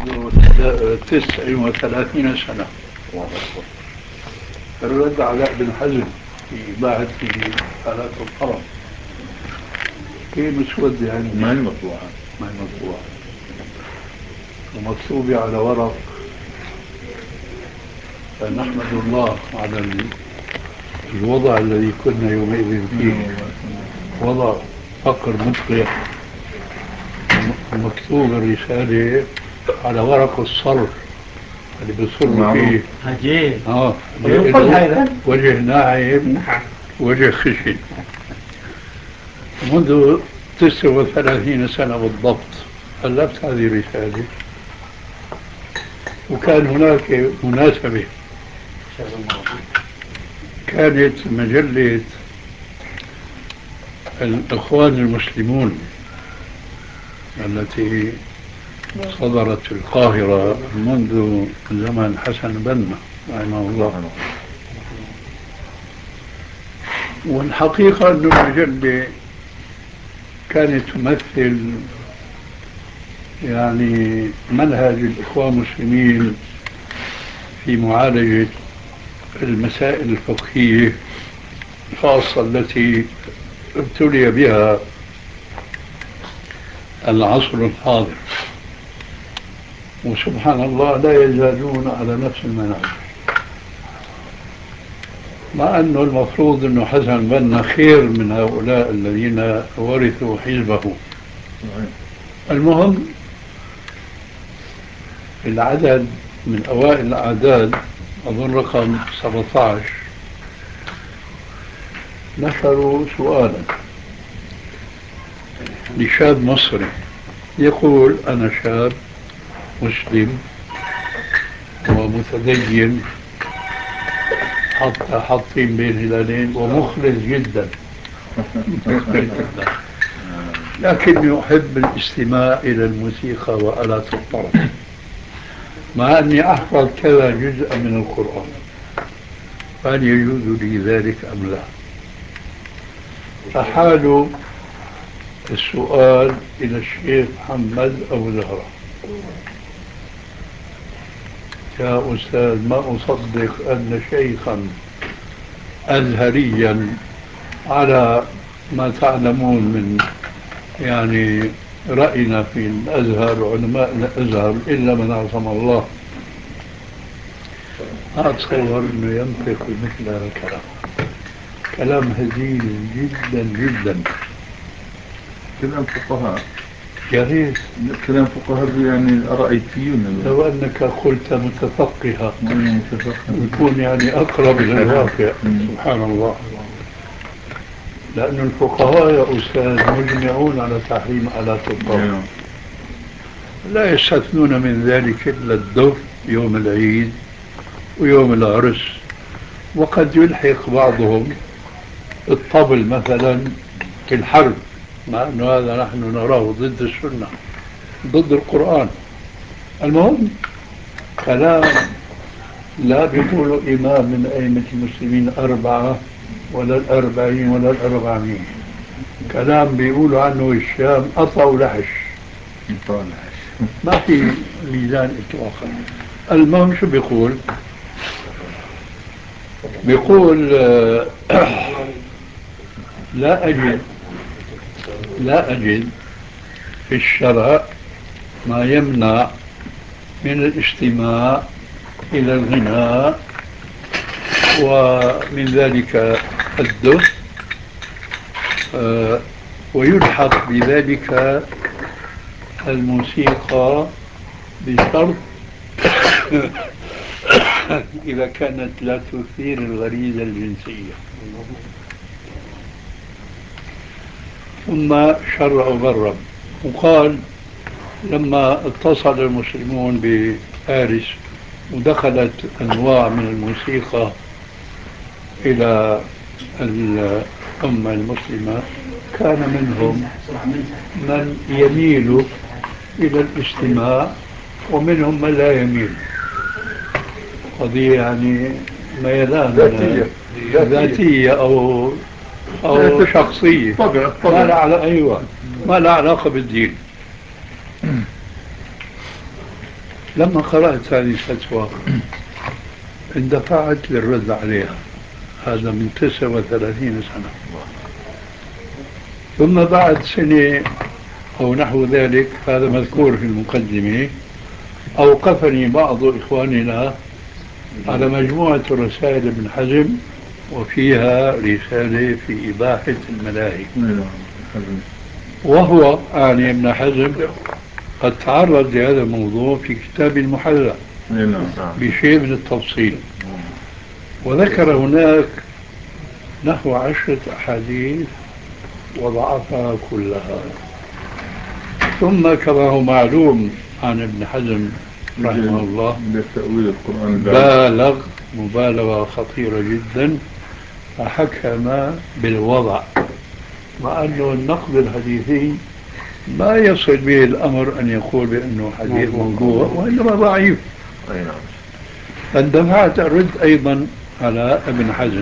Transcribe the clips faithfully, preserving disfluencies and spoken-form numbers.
منذ تسع وثلاثين سنة. الرد على ابن حزم في باحث في آلات الطرب كي مسود يعني ما هي مطبوعة ما هي مطبوعة ومكتوبة على ورق. فنحمد الله على الوضع الذي كنا يومئذ فيه، وضع فقر مدقع. مكتوب الرسالة على ورق الصرف اللي بيصر فيه عجيب. اه هذا وجه ناعم وجه خشن. منذ تسع وثلاثين سنة بالضبط ألفت هذه الرسالة، وكان هناك مناسبة. كانت مجلة الإخوان المسلمون التي صدرت في القاهرة منذ زمن حسن بنا رحمه الله. والحقيقة أن المجلة كانت تمثل يعني منهج الإخوان المسلمين في معالجة المسائل الفقهية الخاصة التي ابتلي بها العصر الحاضر. وسبحان الله لا يزالون على نفس المنهج، مع أنه المفروض أنه حسن بنا خير من هؤلاء الذين ورثوا حزبه. المهم العدد من أوائل الأعداد أظن رقم سبعة عشر نشروا سؤالا لشاب مصري يقول: أنا شاب مسلم ومتدين، حتى حاطين بين هلالين، ومخلص جدا لكني أحب الاستماع إلى الموسيقى وآلات الطرب، مع أني أحفظ كذا جزء من القرآن، هل يجوز لي ذلك أم لا؟ فحالوا السؤال إلى الشيخ محمد أبو زهرة: يا أستاذ، ما أصدق أن شيخا أزهريا على ما تعلمون من يعني رأينا في الأزهر وعلماء الأزهر إلا من عصم الله، أتصور أنه ينطق بمثل هذا الكلام. كلام هزيل جدا جدا. كلام فقهاء، يا ريت كلام فقهاء يعني رأيتيون. لو أنك قلت متفقها متفقها يكون يعني أقرب إلى الواقع. سبحان الله. لأن الفقهاء يا أستاذ مجمعون على تحريم آلات الطرب، لا يستثنون من ذلك إلا الدف يوم العيد ويوم العرس، وقد يلحق بعضهم الطبل مثلا في الحرب، مع أنه هذا نحن نراه ضد السنة ضد القرآن. المهم كلام لا بيقولوا إمام من أئمة المسلمين أربعة ولا الأربعين ولا الأربعمين، كلام بيقولوا عنه الشام قطع ولحش، ما في ميزان إطلاقا. المهم شو بيقول؟ بيقول آه لا أجد لا أجد في الشرع ما يمنع من الاستماع إلى الغناء ومن ذلك الدف، آه ويلحق بذلك الموسيقى بشرط إذا كانت لا تثير الغريزة الجنسية. ثم شرع غرب وقال: لما اتصل المسلمون بفارس ودخلت أنواع من الموسيقى إلى الأمة المسلمة، كان منهم من يميل إلى الاستماع ومنهم من لا يميل. قضية يعني ميلان ذاتية ذاتية أو أو شخصية، طبع ما طبع. لا على، أيوة، ما لا علاقة بالدين. لما قرأت هذه الفتوى اندفعت للرد عليها، هذا من تسعة وثلاثين سنة. ثم بعد سنة أو نحو ذلك، هذا مذكور في المقدمة، أوقفني بعض إخواننا على مجموعة رسائل ابن حزم، وفيها رسالة في إباحة الملاهي، وهو يعني ابن حزم قد تعرض لهذا الموضوع في كتاب المحلى بشيء من التفصيل، وذكر هناك نحو عشرة أحاديث وضعفها كلها. ثم كما هو معلوم عن ابن حزم رحمه الله بالغ مبالغة خطيرة جدا، فحكم بالوضع، مع أنه النقد الحديثي ما يصل به الأمر أن يقول بأنه حديث موضوع، وإنما ضعيف. اندفعت الرد أيضا على ابن حزم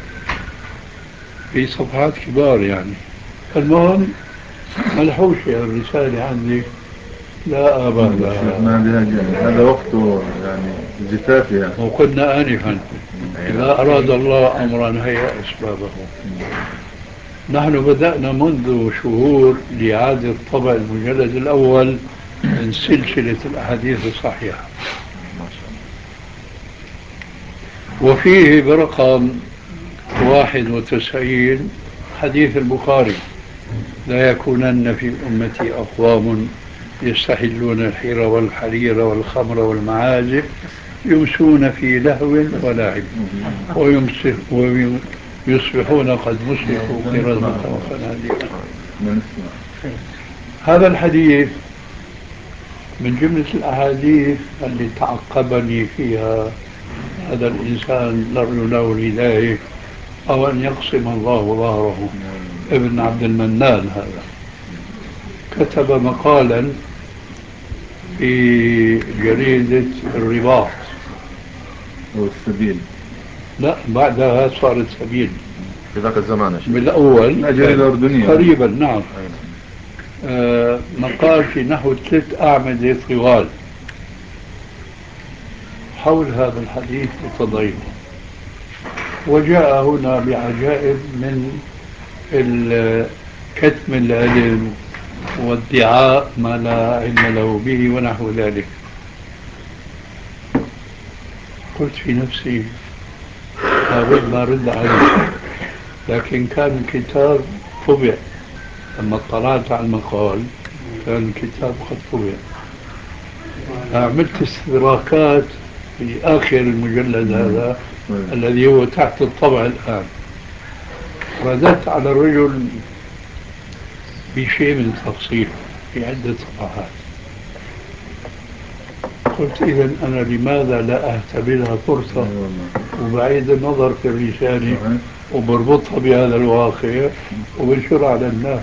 في صفحات كبار يعني. المهم ملحوش الرسالة عندي، لا أبا لا، هذا وقته يعني زفاف يعني. وقلنا آنفا إذا أراد الله أمرا هيأ أسبابه. نحن بدأنا منذ شهور لإعادة طبع المجلد الأول من سلسلة الأحاديث الصحيحة، وفيه برقم واحد وتسعين حديث البخاري: لا يكونن في أمتي أقوام يستحلون الحير والحرير والخمر والمعازف يمسون في لهو ولعب ويصبحون قد مسكوا قردة وخنازير. هذا الحديث من جملة الأحاديث اللي تعقبني فيها هذا الإنسان نرجو له الهداية أو أن يقسم الله ظهره، ابن عبد المنان. هذا كتب مقالا في جريدة الرباط والسبيل، لا بعدها صارت سبيل في ذاك الزمان بالأول الجريدة الأردنية قريبا. نعم. آه مقال في نحو ثلاث أعمدة طوال حول هذا الحديث وتضعيفه، وجاء هنا بعجائب من كتم العلم وادعاء ما لا علم له به ونحو ذلك. قلت في نفسي أرد ما رد عليه، لكن كان الكتاب طبع. لما اطلعت على المقال كان الكتاب قد طبع، عملت استدراكات في آخر المجلد هذا الذي هو تحت الطبع الآن. رددت على الرجل بشيء من التفصيل في عدة صفحات. قلت إذن أنا لماذا لا أهتبلها فرصة وبعيد النظر في الرسالة وبربطها بهذا الواقع وبنشرها على الناس؟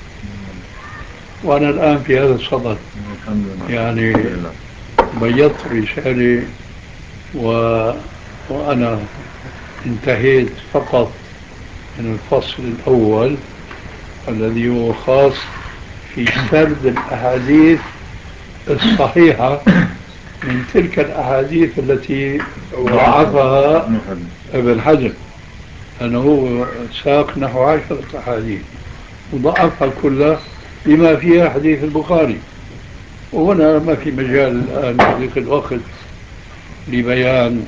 وأنا الآن في هذا الصدد، يعني بيضت رسالة و... وأنا انتهيت فقط من الفصل الأول الذي هو خاص في سرد الأحاديث الصحيحة من تلك الأحاديث التي ضعفها ابن حزم، أنه ساق نحو عشرة أحاديث وضعفها كلها بما فيها حديث البخاري. وهنا ما في مجال الآن بضيق الوقت لبيان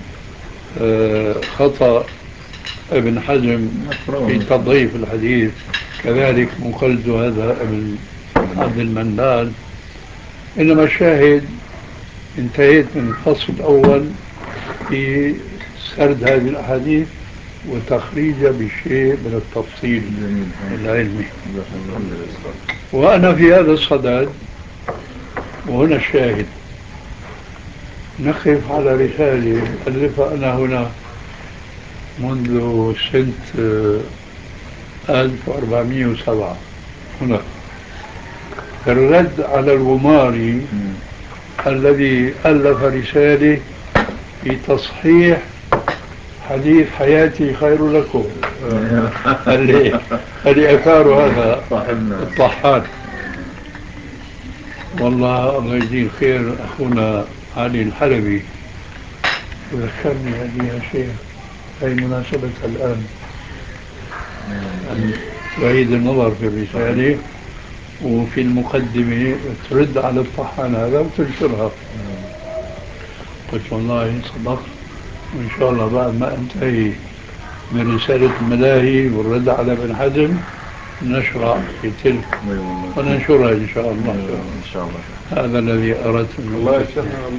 خطأ ابن حزم في تضعيف الحديث، كذلك مقلد هذا ابن عبد المنان. إنما الشاهد انتهيت من الفصل الأول في سرد هذه الأحاديث وتخريجها بشيء من التفصيل العلمي، وأنا في هذا الصدد. وهنا الشاهد، نقف على رسالة ألفها أنا هنا منذ سنة ألف وأربعمائة وسبعة هنا، الرد على الغماري الذي ألف رسالة في تصحيح حديث حياتي خير لكم اللي اللي أثار هذا الطحان. والله الله يجزيه الخير أخونا علي الحلبي وذكرني هذه يا شيخ أي مناسبة الآن أن تعيد النظر في الرسالة وفي المقدمة ترد على الطحان هذا وتنشرها. قلت والله صدقت، وإن شاء الله بعد ما أنتهي من رسالة الملاهي والرد على ابن حزم نشرع في تلك وننشرها إن شاء الله. إن شاء الله. هذا الذي أردت. الله يسلمك.